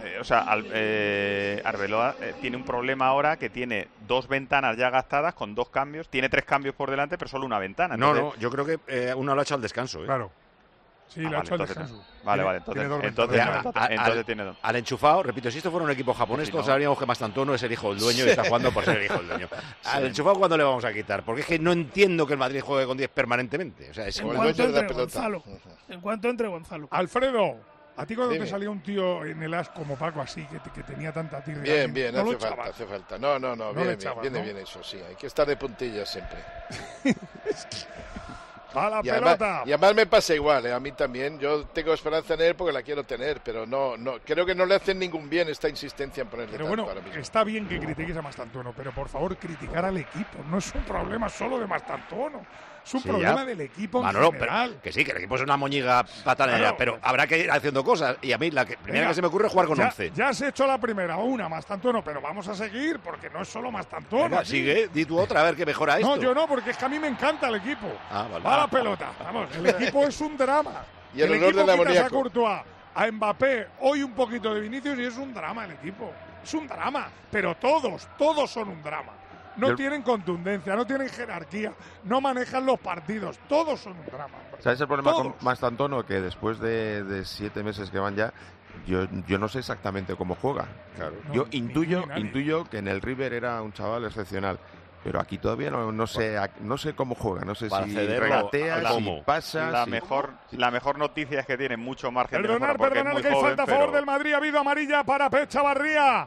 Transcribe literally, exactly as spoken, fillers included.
eh, o sea, al, eh, Arbeloa eh, tiene un problema ahora que tiene dos ventanas ya gastadas con dos cambios. Tiene tres cambios por delante, pero solo una ventana. No, Entonces, no, yo creo que eh, uno lo ha hecho al descanso. ¿eh? Claro. Sí, ah, lo ha vale, hecho al entonces, descanso. Vale, Tiene- vale, entonces, tiene dos entonces, ventanas. entonces, A- a- entonces al, tiene dos. al enchufado, repito, si esto fuera un equipo japonés, Sí, todos no. sabríamos que Mastantuono es el hijo del dueño y está jugando por ser el hijo del dueño. Al enchufado, ¿cuándo le vamos a quitar? Porque es que no entiendo que el Madrid juegue con diez permanentemente. O sea, es En O el cuanto dueño de la entre pelota. Gonzalo. En cuanto entre Gonzalo. Alfredo, ¿a ti cuando Dime. te salía un tío en el as como Paco así, que, te- que tenía tanta tirria? Bien, bien, no lo hace falta, echabas? hace falta. No, no, no, No bien, le bien, echabas, viene ¿no? bien eso, sí. Hay que estar de puntillas siempre. ¡A la Y además, pelota! y además me pasa igual, ¿eh? A mí también. Yo tengo esperanza en él porque la quiero tener, pero no, no, creo que no le hacen ningún bien esta insistencia en ponerle Pero tanto bueno, ahora mismo. está bien que critiques a Mastantuono, pero por favor, criticar al equipo. No es un problema solo de Mastantuono. Es un Sí, problema ya. del equipo Manolo, en pero- general. que sí, que el equipo es una moñiga patanera, Claro. pero habrá que ir haciendo cosas. Y a mí la que, primera Venga, que se me ocurre es jugar con ya, once. Ya has hecho la primera, una, Mastantuono, pero vamos a seguir porque no es solo Mastantuono. Venga, aquí. sigue, di tú otra, a ver qué mejora esto. No, yo no, porque es que a mí me encanta el equipo. Ah, vale. Va la pelota. Vamos, el equipo es un drama. Y el olor equipo del quitas a amoníaco. Courtois, a Mbappé, hoy un poquito de Vinicius y es un drama el equipo. Es un drama, pero todos, todos son un drama. No Yo- tienen contundencia, no tienen jerarquía, no manejan los partidos, todos son un drama. hombre. ¿Sabes el problema Todos. con Mastantuono? Que después de, de siete meses que van ya, yo, yo no sé exactamente cómo juega. Claro. No, yo ni- intuyo, ni nadie. intuyo que en el River era un chaval excepcional. Pero aquí todavía no, no sé a- no sé cómo juega, no sé Para si cederlo regatea, al si cómo. pasa, La si- mejor, la mejor noticia es que tiene mucho margen de Perdonar, mejora porque es perdonar muy que hay joven, falta a favor pero- del Madrid. Ha habido amarilla para Pep Chavarría.